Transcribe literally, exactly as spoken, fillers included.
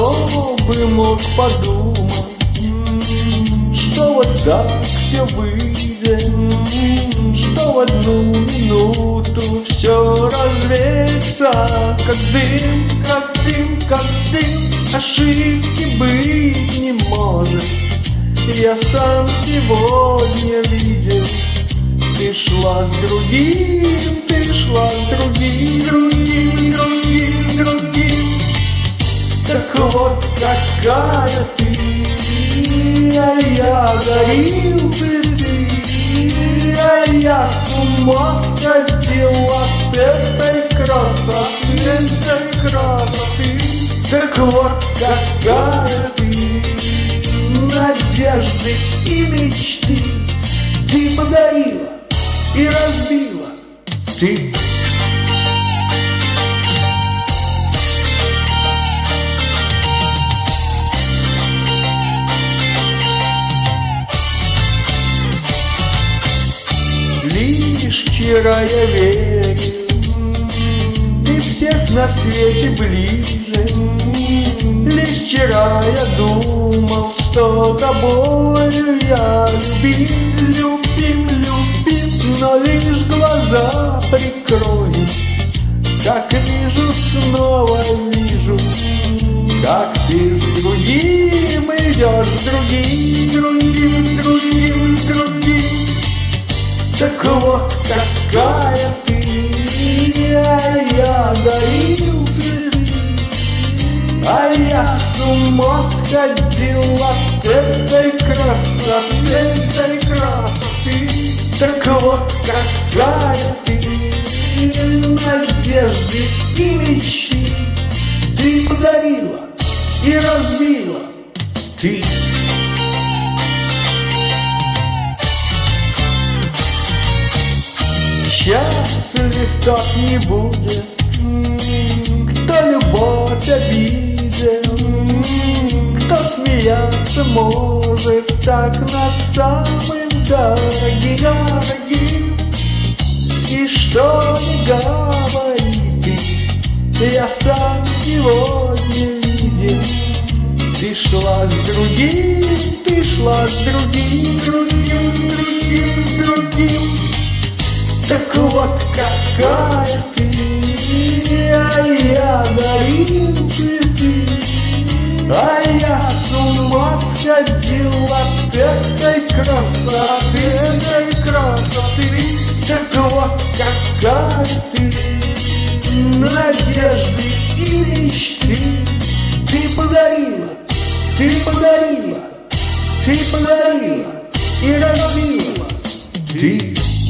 Кто бы мог подумать, что вот так все выйдет, что в одну минуту все развеется, как дым, как дым, как дым. Ошибки быть не может. Я сам сегодня видел. Ты шла с другим, ты шла с другим, другим, другим, другим. Так вот какая ты, а я горел цветы, а я с ума сходил от этой красоты, этой красоты. Так вот какая ты, надежды и мечты ты подарила и разбила ты. Лишь вчера я верил, ты всех на свете ближе. Лишь вчера я думал, что тобою я любим, любим, любим. Но лишь глаза прикрою, как вижу, снова вижу, как ты с другим идешь, с другим, с другим, с другим, с другим. Так вот какая ты, а я горел цветы, а я с ума сходил от этой красоты, этой красоты. Так вот какая ты, надежды и мечты ты подарила и разбила ты. Счастлив тот не будет, кто любовь обидел, кто смеяться может так над самым дорогим, дорогим. И что ни говори ты, я сам сегодня видел. Ты шла с другим, ты шла с другим, другим, другим, с другим. Так вот какая ты, а я дарил цветы, а я с ума сходил от этой красоты, этой красоты. Так вот какая ты, надежды и мечты ты подарила, ты подарила, ты подарила и разбила ты.